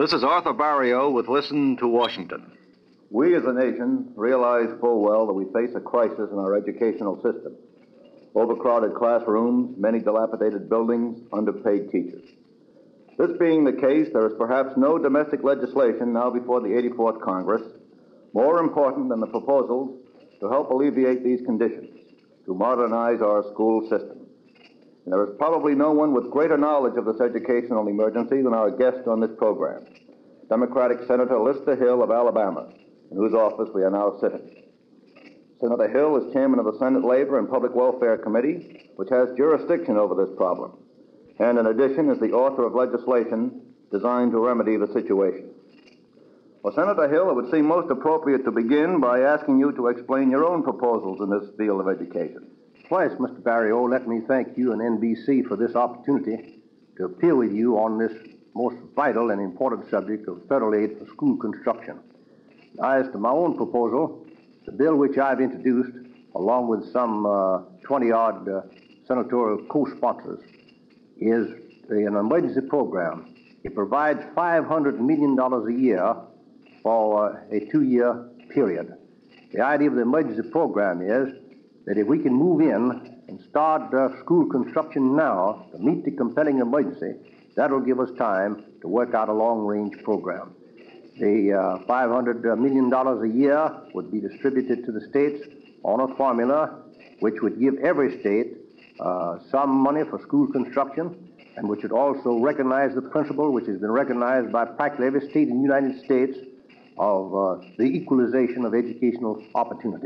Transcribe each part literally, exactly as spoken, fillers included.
This is Arthur Barrio with Listen to Washington. We as a nation realize full well that we face a crisis in our educational system. Overcrowded classrooms, many dilapidated buildings, underpaid teachers. This being the case, there is perhaps no domestic legislation now before the eighty-fourth Congress more important than the proposals to help alleviate these conditions, to modernize our school system. And there is probably no one with greater knowledge of this educational emergency than our guest on this program, Democratic Senator Lister Hill of Alabama, in whose office we are now sitting. Senator Hill is chairman of the Senate Labor and Public Welfare Committee, which has jurisdiction over this problem, and in addition is the author of legislation designed to remedy the situation. Well, Senator Hill, it would seem most appropriate to begin by asking you to explain your own proposals in this field of education. Twice, Mister Barrio, let me thank you and N B C for this opportunity to appear with you on this most vital and important subject of federal aid for school construction. As to my own proposal, the bill which I've introduced, along with some uh, twenty-odd uh, senatorial co-sponsors, is an emergency program. It provides five hundred million dollars a year for uh, a two-year period. The idea of the emergency program is that if we can move in and start uh, school construction now to meet the compelling emergency, that'll give us time to work out a long-range program. The uh, five hundred million dollars a year would be distributed to the states on a formula which would give every state uh, some money for school construction, and which would also recognize the principle which has been recognized by practically every state in the United States of uh, the equalization of educational opportunity.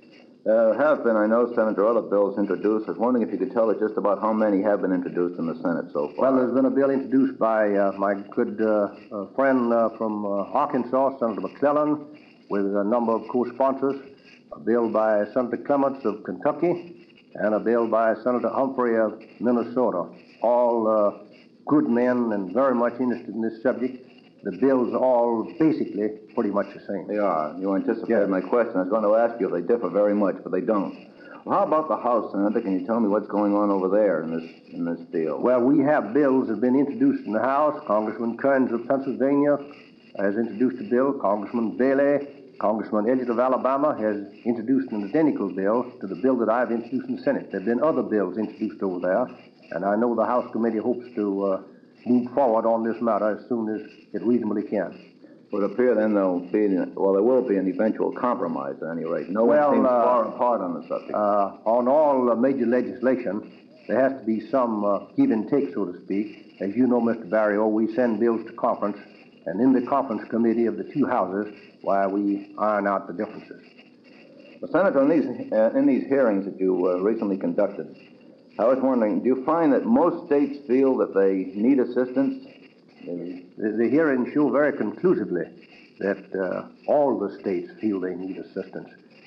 There have been, I know, Senator, other bills introduced. I was wondering if you could tell us just about how many have been introduced in the Senate so far. Well, there's been a bill introduced by uh, my good uh, uh, friend uh, from uh, Arkansas, Senator McClellan, with a number of co-sponsors, a bill by Senator Clements of Kentucky, and a bill by Senator Humphrey of Minnesota. All uh, good men and very much interested in this subject. The bills are all basically pretty much the same. They are. You anticipated Yeah. my question. I was going to ask you if they differ very much, but they don't. Well, how about the House, Senator? Can you tell me what's going on over there in this in this deal? Well, we have bills that have been introduced in the House. Congressman Kearns of Pennsylvania has introduced a bill. Congressman Bailey, Congressman Elliott of Alabama has introduced an identical bill to the bill that I've introduced in the Senate. There have been other bills introduced over there, and I know the House committee hopes to uh, move forward on this matter as soon as it reasonably can. It would appear then there'll be, well, there will be an eventual compromise at any rate. No Well, one seems uh, far apart on the subject. Uh, on all uh, major legislation, there has to be some uh, give and take, so to speak. As you know, Mister Barrio, we send bills to conference, and in the conference committee of the two houses, why we iron out the differences. Well, Senator, in these, uh, in these hearings that you uh, recently conducted, I was wondering, do you find that most states feel that they need assistance? The, the hearings show very conclusively that uh, all the states feel they need assistance.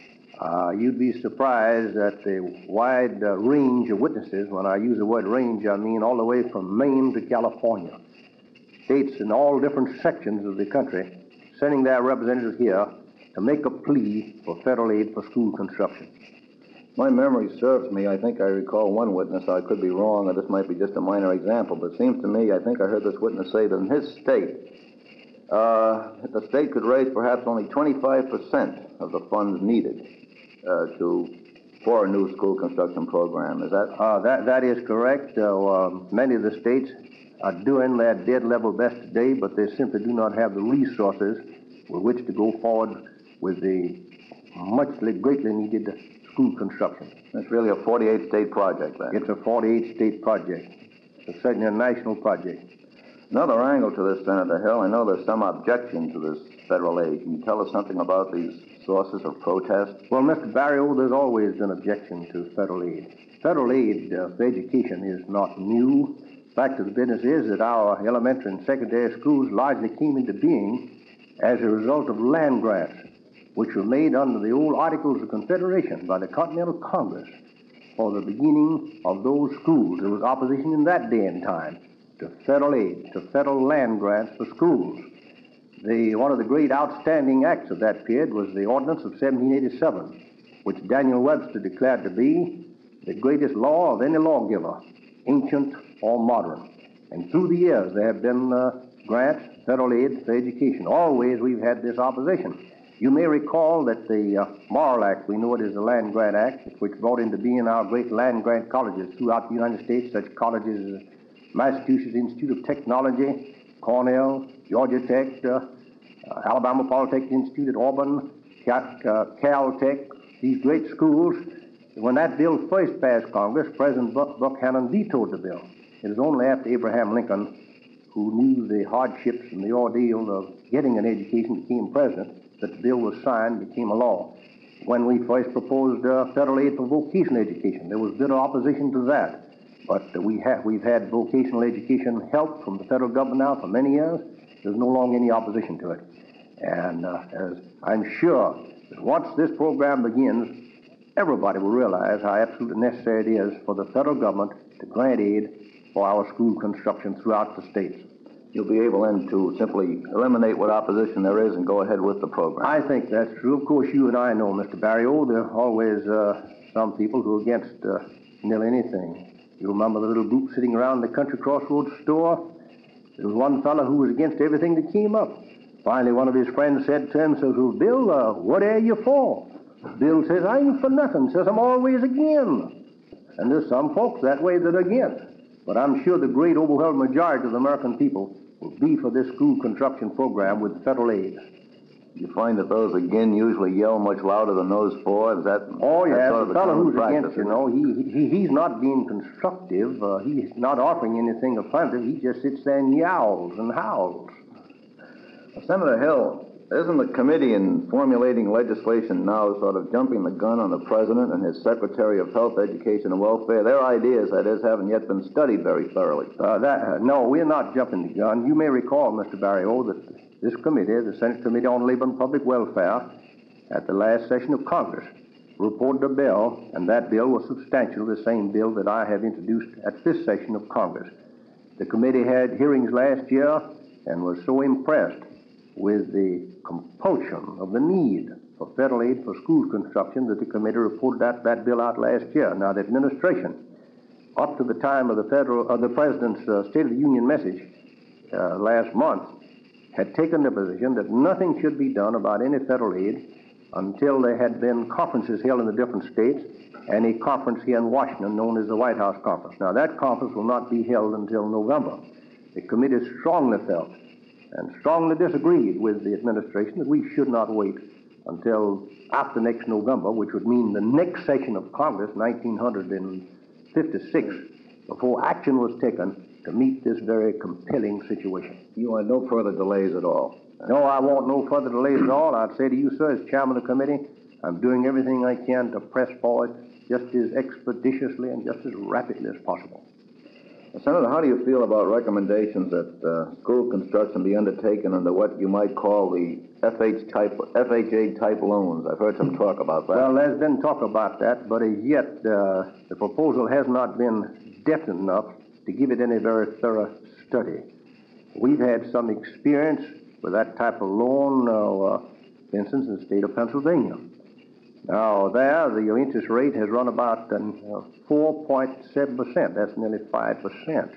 Uh, you'd be surprised at the wide uh, range of witnesses. When I use the word range, I mean all the way from Maine to California. States in all different sections of the country sending their representatives here to make a plea for federal aid for school construction. My memory serves me. I think I recall one witness. I could be wrong, or this might be just a minor example, but it seems to me, I think I heard this witness say that in his state, uh, the state could raise perhaps only twenty-five percent of the funds needed uh, to for a new school construction program. Is that? Uh, that, that is correct. Uh, uh, many of the states are doing their dead level best today, but they simply do not have the resources with which to go forward with the muchly, greatly needed school construction. It's really a forty-eight state project, then. It's a forty-eight state project. It's certainly a national project. Another angle to this, Senator Hill, I know there's some objection to this federal aid. Can you tell us something about these sources of protest? Well, Mister Barrio, there's always been objection to federal aid. Federal aid uh, for education is not new. The fact of the business is that our elementary and secondary schools largely came into being as a result of land grants, which were made under the old Articles of Confederation by the Continental Congress for the beginning of those schools. There was opposition in that day and time to federal aid, to federal land grants for schools. The, one of the great outstanding acts of that period was the Ordinance of seventeen eighty-seven, which Daniel Webster declared to be the greatest law of any lawgiver, ancient or modern. And through the years, there have been uh, grants federal aid for education. Always we've had this opposition. You may recall that the uh, Morrill Act, we know it as the Land Grant Act, which brought into being our great land grant colleges throughout the United States, such colleges as Massachusetts Institute of Technology, Cornell, Georgia Tech, uh, uh, Alabama Polytechnic Institute at Auburn, Cal, uh, Caltech, these great schools. When that bill first passed Congress, President Buck, Buchanan vetoed the bill. It was only after Abraham Lincoln, who knew the hardships and the ordeal of getting an education, became president, that the bill was signed, became a law. When we first proposed uh, federal aid for vocational education, there was bitter opposition to that. But uh, we ha we've had vocational education help from the federal government now for many years. There's no longer any opposition to it. And uh, as I'm sure that once this program begins, everybody will realize how absolutely necessary it is for the federal government to grant aid for our school construction throughout the states. You'll be able then to simply eliminate what opposition there is and go ahead with the program. I think that's true. Of course, you and I know, Mister Barrio, there are always uh, some people who are against uh, nearly anything. You remember the little group sitting around the Country Crossroads store? There was one fellow who was against everything that came up. Finally, one of his friends said to him, says, well, Bill, uh, what are you for? Bill says, I ain't for nothing. Says, I'm always again. And there's some folks that way that are against. But I'm sure the great overwhelming majority of the American people will be for this school construction program with federal aid. You find that those again usually yell much louder than those for? Is that? Oh, yeah. Sort of the fellow who's practice, against, you know, he, he he's not being constructive. Uh, he's not offering anything affirmative. He just sits there and yowls and howls. Senator Hill, isn't the committee in formulating legislation now sort of jumping the gun on the President and his Secretary of Health, Education, and Welfare? Their ideas, that is, haven't yet been studied very thoroughly. Uh, that, uh, no, we're not jumping the gun. You may recall, Mister Barrio, that this committee, the Senate Committee on Labor and Public Welfare, at the last session of Congress, reported a bill, and that bill was substantially the same bill that I have introduced at this session of Congress. The committee had hearings last year and was so impressed with the compulsion of the need for federal aid for school construction that the committee reported that, that bill out last year. Now, the administration, up to the time of the federal, of the President's uh, State of the Union message uh, last month, had taken the position that nothing should be done about any federal aid until there had been conferences held in the different states and a conference here in Washington known as the White House Conference. Now, that conference will not be held until November. The committee strongly felt and strongly disagreed with the administration that we should not wait until after next November, which would mean the next session of Congress, nineteen fifty-six, before action was taken to meet this very compelling situation. You want no further delays at all? No, I want no further delays at all. I'd say to you, sir, as chairman of the committee, I'm doing everything I can to press forward just as expeditiously and just as rapidly as possible. Senator, how do you feel about recommendations that uh, school construction be undertaken under what you might call the F H type, F H A type loans? I've heard some talk about that. Well, there's been talk about that, but as yet uh, the proposal has not been definite enough to give it any very thorough study. We've had some experience with that type of loan, uh, for instance, in the state of Pennsylvania. Now, there, the interest rate has run about uh, four point seven percent. That's nearly five percent.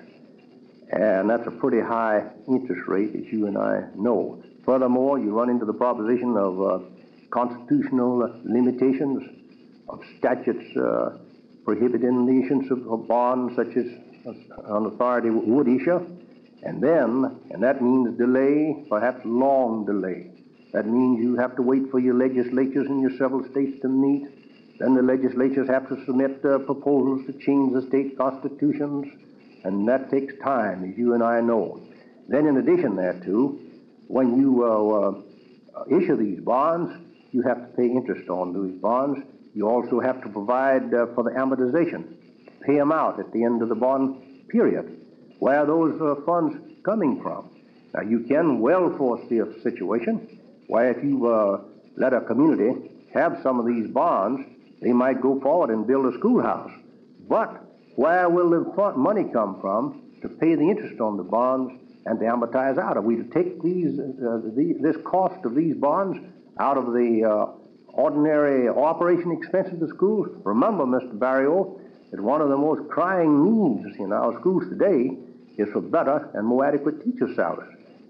And that's a pretty high interest rate, as you and I know. Furthermore, you run into the proposition of uh, constitutional limitations, of statutes uh, prohibiting the issuance of, of bonds such as an authority would issue. And then, and that means delay, perhaps long delay. That means you have to wait for your legislatures in your several states to meet. Then the legislatures have to submit uh, proposals to change the state constitutions, and that takes time, as you and I know. Then in addition thereto, when you uh, uh, issue these bonds, you have to pay interest on those bonds. You also have to provide uh, for the amortization, pay them out at the end of the bond period. Where are those uh, funds coming from? Now, you can well foresee a situation where if you uh, let a community have some of these bonds, they might go forward and build a schoolhouse. But where will the fund money come from to pay the interest on the bonds and to amortize out? Are we to take these, uh, the, this cost of these bonds out of the uh, ordinary operation expenses of the schools? Remember, Mister Barrio, that one of the most crying needs in our schools today is for better and more adequate teacher salaries.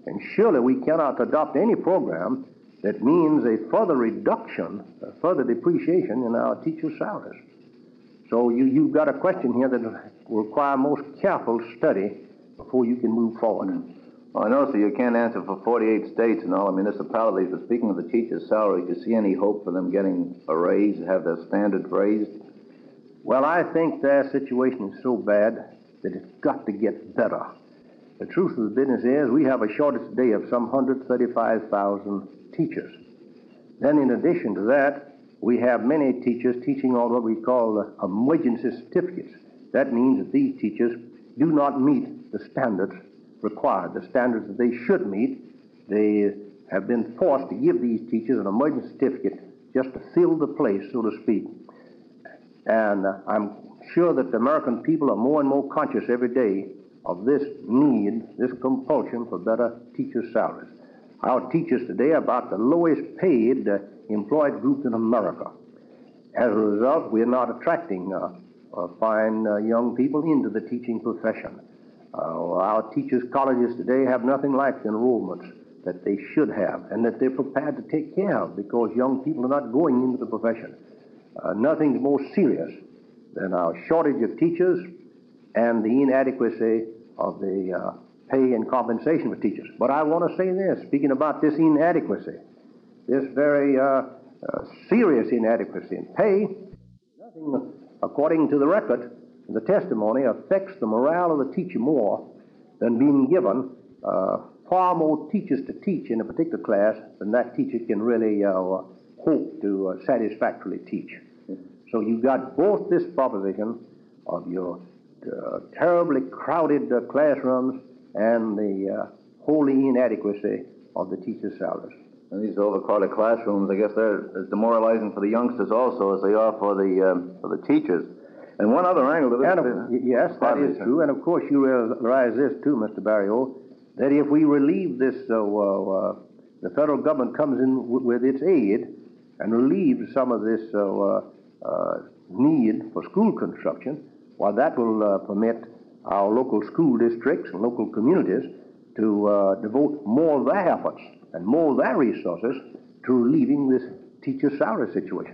And surely we cannot adopt any program that means a further reduction, a further depreciation in our teachers' salaries. So you, you've got a question here that will require most careful study before you can move forward. Well, I know, sir, you can't answer for forty-eight states and all the municipalities, but speaking of the teachers' salaries, do you see any hope for them getting a raise, have their standards raised? Well, I think their situation is so bad that it's got to get better. The truth of the business is we have a shortage today of some one hundred thirty-five thousand teachers. Then in addition to that, we have many teachers teaching on what we call uh, emergency certificates. That means that these teachers do not meet the standards required, the standards that they should meet. They have been forced to give these teachers an emergency certificate just to fill the place, so to speak. And uh, I'm sure that the American people are more and more conscious every day of this need, this compulsion for better teachers' salaries. Our teachers today are about the lowest paid uh, employed group in America. As a result, we're not attracting uh, uh, fine uh, young people into the teaching profession. Uh, our teachers' colleges today have nothing like the enrollments that they should have and that they're prepared to take care of because young people are not going into the profession. Uh, nothing's more serious than our shortage of teachers and the inadequacy of the uh, pay and compensation for teachers. But I want to say this, speaking about this inadequacy, this very uh, uh, serious inadequacy in pay, nothing, according to the record, the testimony, affects the morale of the teacher more than being given uh, far more teachers to teach in a particular class than that teacher can really uh, hope to uh, satisfactorily teach. So you've got both this proposition of your uh, terribly crowded uh, classrooms and the uh, wholly inadequacy of the teachers' salaries. And these overcrowded classrooms, I guess they're as demoralizing for the youngsters also as they are for the um, for the teachers. And one other angle to this. And of, yes, that is true. And of course, you realize this too, Mister Barrio, that if we relieve this, uh, uh, the federal government comes in w- with its aid and relieves some of this uh, uh, need for school construction, well, that will uh, permit our local school districts and local communities to uh, devote more of their efforts and more of their resources to relieving this teacher salary situation.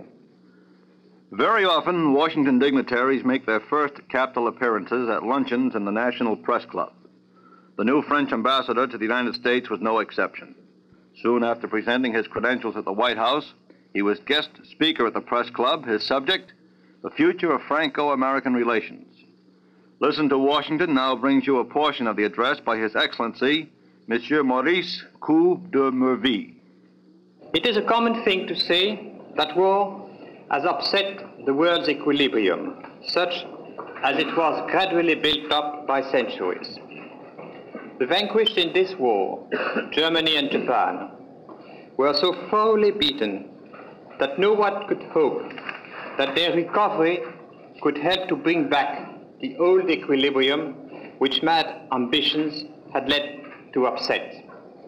Very often, Washington dignitaries make their first capital appearances at luncheons in the National Press Club. The new French ambassador to the United States was no exception. Soon after presenting his credentials at the White House, he was guest speaker at the Press Club, his subject, the future of Franco-American relations. Listen to Washington now brings you a portion of the address by His Excellency, Monsieur Maurice Coup de Merville. It is a common thing to say that war has upset the world's equilibrium, such as it was gradually built up by centuries. The vanquished in this war, Germany and Japan, were so thoroughly beaten that no one could hope that their recovery could help to bring back the old equilibrium which mad ambitions had led to upset.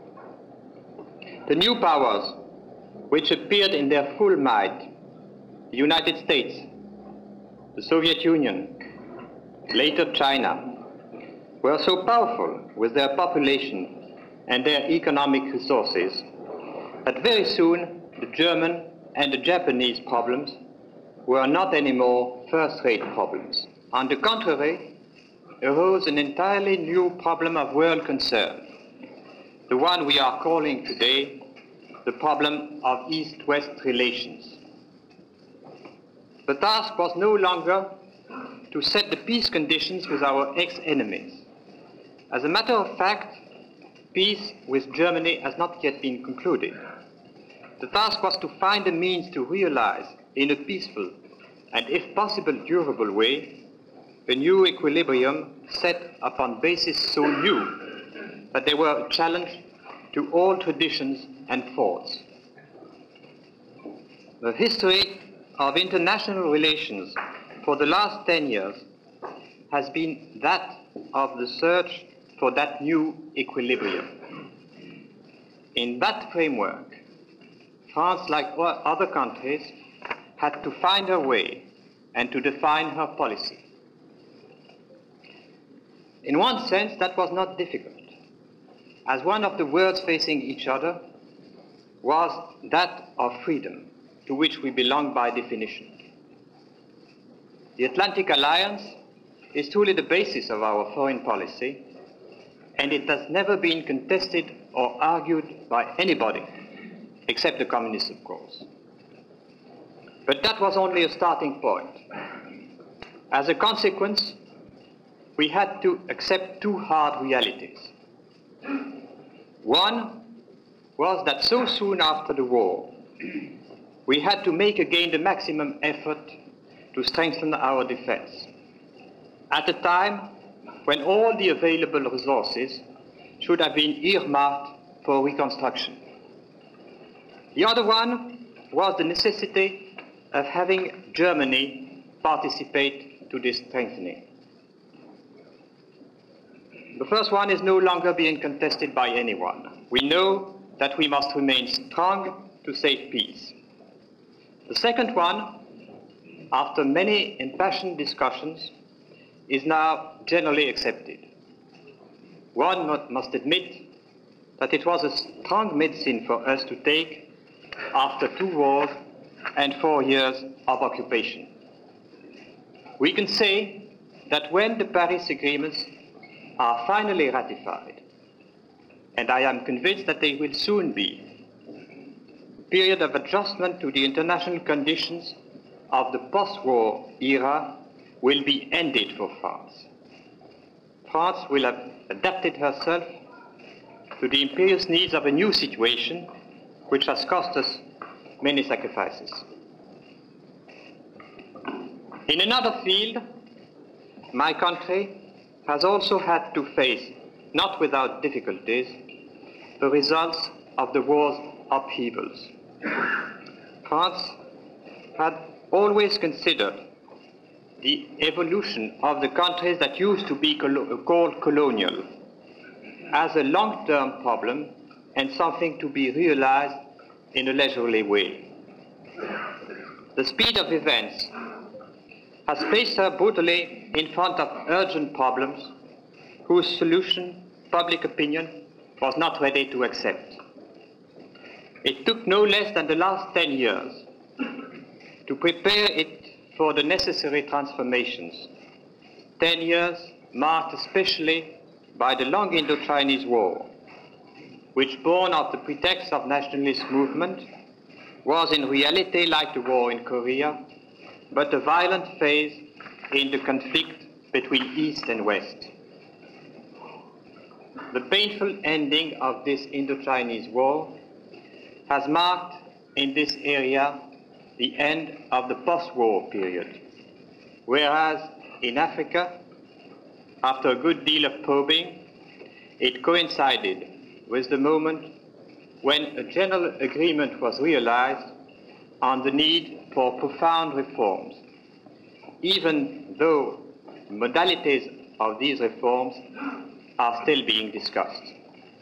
The new powers, which appeared in their full might, the United States, the Soviet Union, later China, were so powerful with their population and their economic resources that very soon the German and the Japanese problems were not anymore first-rate problems. On the contrary, arose an entirely new problem of world concern, the one we are calling today the problem of East-West relations. The task was no longer to set the peace conditions with our ex-enemies. As a matter of fact, peace with Germany has not yet been concluded. The task was to find a means to realize in a peaceful and, if possible, durable way, a new equilibrium set upon basis so new that they were a challenge to all traditions and thoughts. The history of international relations for the last ten years has been that of the search for that new equilibrium. In that framework, France, like other countries, had to find her way and to define her policy. In one sense, that was not difficult. as one of the worlds facing each other was that of freedom, to which we belong by definition. The Atlantic Alliance is truly the basis of our foreign policy, and it has never been contested or argued by anybody, except the communists, of course. But that was only a starting point. As a consequence, we had to accept two hard realities. One was that so soon after the war, we had to make again the maximum effort to strengthen our defense, at a time when all the available resources should have been earmarked for reconstruction. The other one was the necessity of having Germany participate to this strengthening. The first one is no longer being contested by anyone. We know that we must remain strong to save peace. The second one, after many impassioned discussions, is now generally accepted. One must admit that it was a strong medicine for us to take after two wars and four years of occupation. We can say that when the Paris agreements are finally ratified, and I am convinced that they will soon be, the period of adjustment to the international conditions of the post-war era will be ended for France. France will have adapted herself to the imperious needs of a new situation, which has cost us many sacrifices. In another field, my country has also had to face, not without difficulties, the results of the war's upheavals. France had always considered the evolution of the countries that used to be colo- called colonial as a long-term problem and something to be realized in a leisurely way. The speed of events has placed her brutally in front of urgent problems whose solution public opinion was not ready to accept. It took no less than the last ten years to prepare it for the necessary transformations. Ten years marked especially by the long Indo-Chinese War, which, born of the pretext of nationalist movement, was in reality like the war in Korea, but a violent phase in the conflict between East and West. The painful ending of this Indo-Chinese War has marked in this area the end of the post-war period, whereas in Africa, after a good deal of probing, it coincided with the moment when a general agreement was realized on the need for profound reforms, even though the modalities of these reforms are still being discussed.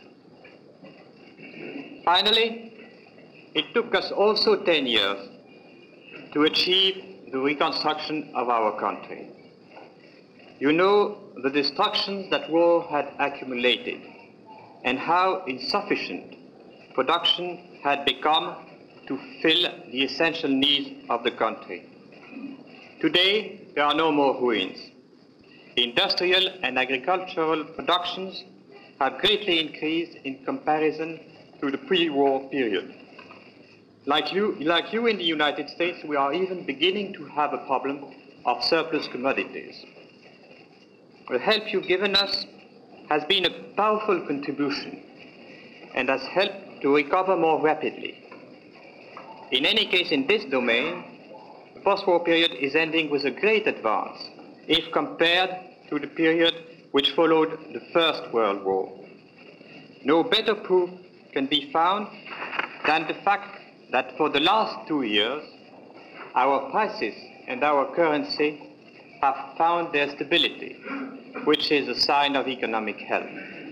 Finally, it took us also ten years to achieve the reconstruction of our country. You know the destructions that war had accumulated and how insufficient production had become to fill the essential needs of the country. Today, there are no more ruins. Industrial and agricultural productions have greatly increased in comparison to the pre-war period. Like you, like you in the United States, we are even beginning to have a problem of surplus commodities. The help you've given us has been a powerful contribution and has helped to recover more rapidly. In any case, in this domain, the post-war period is ending with a great advance if compared to the period which followed the First World War. No better proof can be found than the fact that for the last two years, our prices and our currency have found their stability, which is a sign of economic health.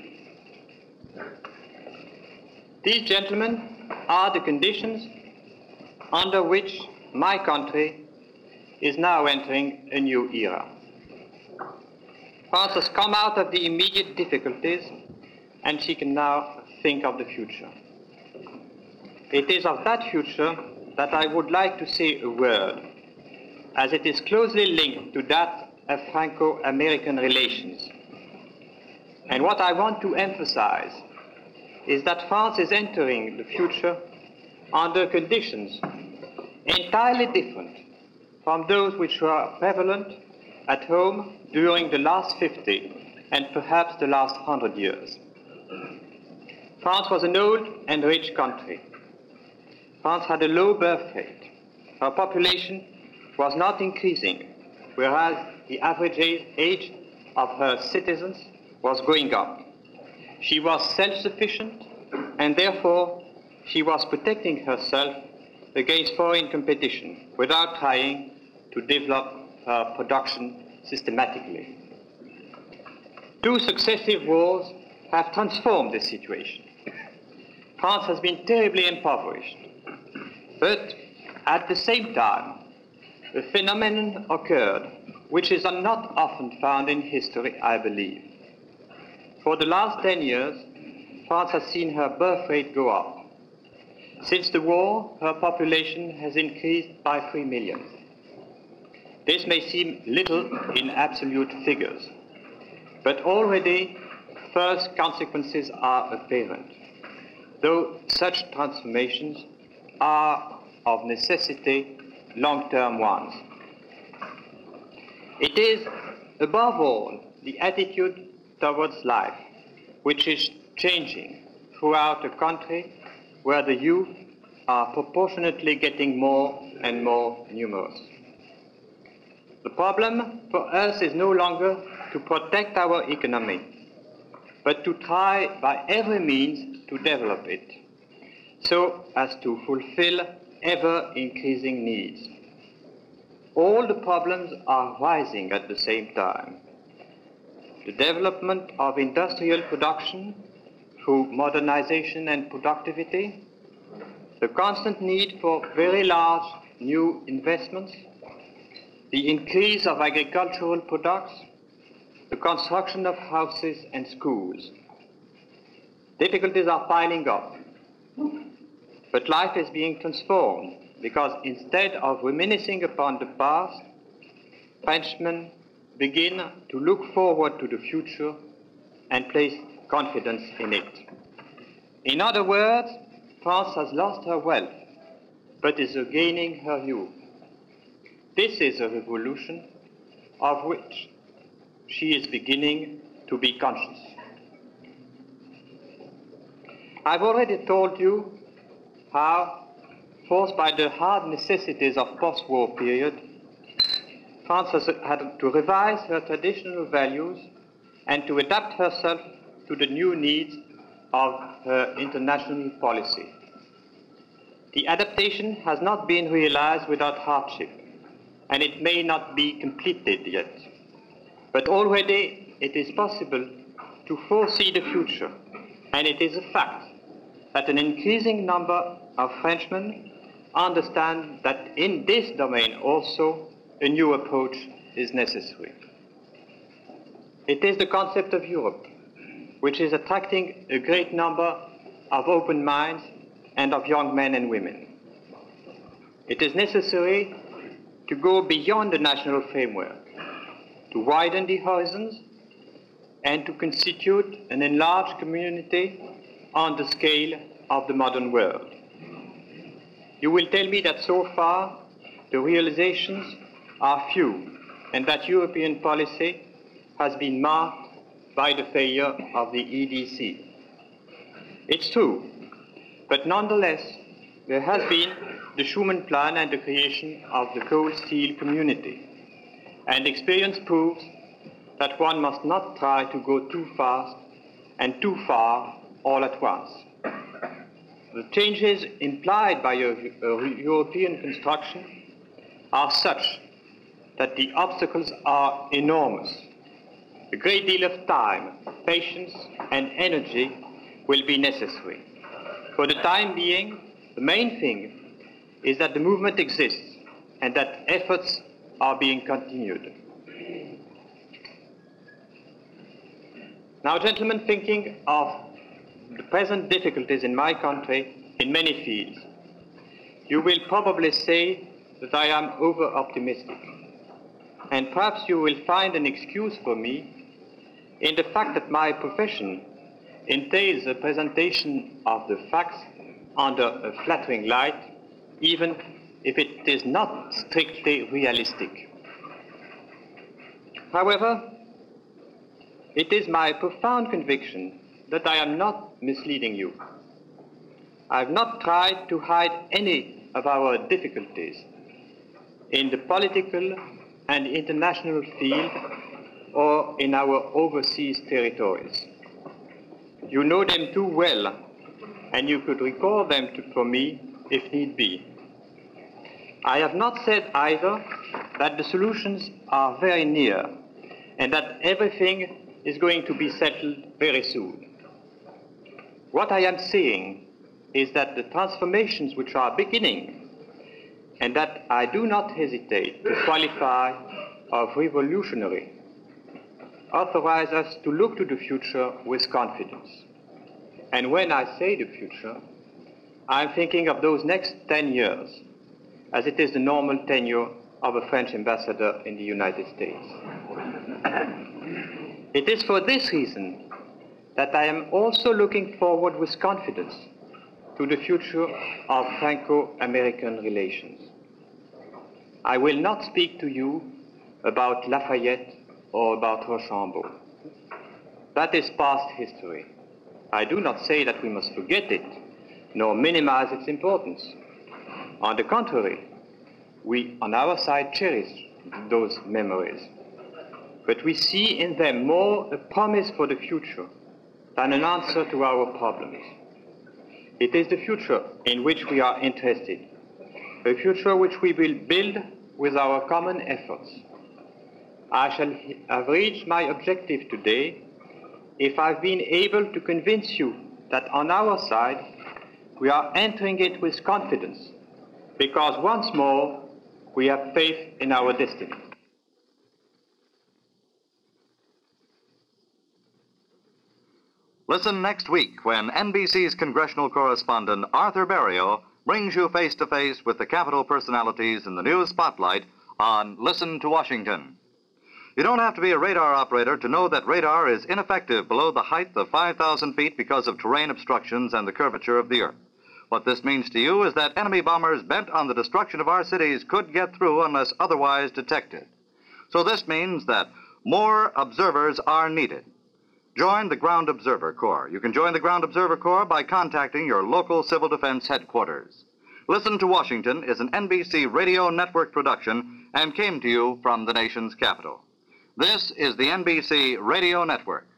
These, gentlemen, are the conditions under which my country is now entering a new era. France has come out of the immediate difficulties and she can now think of the future. It is of that future that I would like to say a word, as it is closely linked to that of Franco-American relations. And what I want to emphasize is that France is entering the future under conditions entirely different from those which were prevalent at home during the last fifty and perhaps the last hundred years. France was an old and rich country. France had a low birth rate. Her population was not increasing, whereas the average age of her citizens was going up. She was self-sufficient, and therefore she was protecting herself against foreign competition without trying to develop her production systematically. Two successive wars have transformed this situation. France has been terribly impoverished, but at the same time, a phenomenon occurred which is not often found in history, I believe. For the last ten years, France has seen her birth rate go up. Since the war, her population has increased by three million. This may seem little in absolute figures, but already first consequences are apparent, though such transformations are of necessity long-term ones. It is, above all, the attitude towards life which is changing throughout a country where the youth are proportionately getting more and more numerous. The problem for us is no longer to protect our economy, but to try by every means to develop it, so as to fulfill ever-increasing needs. All the problems are rising at the same time. The development of industrial production through modernization and productivity, the constant need for very large new investments, the increase of agricultural products, the construction of houses and schools. Difficulties are piling up, but life is being transformed because instead of reminiscing upon the past, Frenchmen begin to look forward to the future and place confidence in it. In other words, France has lost her wealth, but is regaining her youth. This is a revolution of which she is beginning to be conscious. I've already told you how, forced by the hard necessities of post-war period, France has had to revise her traditional values and to adapt herself to the new needs of her international policy. The adaptation has not been realized without hardship, and it may not be completed yet. But already it is possible to foresee the future, and it is a fact that an increasing number of Frenchmen understand that in this domain also a new approach is necessary. It is the concept of Europe which is attracting a great number of open minds and of young men and women. It is necessary to go beyond the national framework, to widen the horizons, and to constitute an enlarged community on the scale of the modern world. You will tell me that so far the realizations are few and that European policy has been marked by the failure of the E D C. It's true, but nonetheless there has been the Schuman Plan and the creation of the cold steel community, and experience proves that one must not try to go too fast and too far all at once. The changes implied by a, a European construction are such that the obstacles are enormous. A great deal of time, patience, and energy will be necessary. For the time being, the main thing is that the movement exists and that efforts are being continued. Now, gentlemen, thinking of the present difficulties in my country in many fields. You will probably say that I am over-optimistic, and perhaps you will find an excuse for me in the fact that my profession entails the presentation of the facts under a flattering light, even if it is not strictly realistic. However, it is my profound conviction that I am not misleading you. I have not tried to hide any of our difficulties in the political and international field or in our overseas territories. You know them too well, and you could recall them to, for me if need be. I have not said either that the solutions are very near and that everything is going to be settled very soon. What I am saying is that the transformations which are beginning, and that I do not hesitate to qualify of revolutionary, authorize us to look to the future with confidence. And when I say the future, I'm thinking of those next ten years, as it is the normal tenure of a French ambassador in the United States. It is for this reason that I am also looking forward with confidence to the future of Franco-American relations. I will not speak to you about Lafayette or about Rochambeau. That is past history. I do not say that we must forget it, nor minimize its importance. On the contrary, we on our side cherish those memories. But we see in them more a promise for the future than an answer to our problems. It is the future in which we are interested, a future which we will build with our common efforts. I shall have reached my objective today if I've been able to convince you that on our side we are entering it with confidence, because once more we have faith in our destiny. Listen next week when N B C's congressional correspondent Arthur Berrio brings you face to face with the capital personalities in the news spotlight on Listen to Washington. You don't have to be a radar operator to know that radar is ineffective below the height of five thousand feet because of terrain obstructions and the curvature of the earth. What this means to you is that enemy bombers bent on the destruction of our cities could get through unless otherwise detected. So this means that more observers are needed. Join the Ground Observer Corps. You can join the Ground Observer Corps by contacting your local civil defense headquarters. Listen to Washington is an N B C radio network production and came to you from the nation's capital. This is the N B C Radio Network.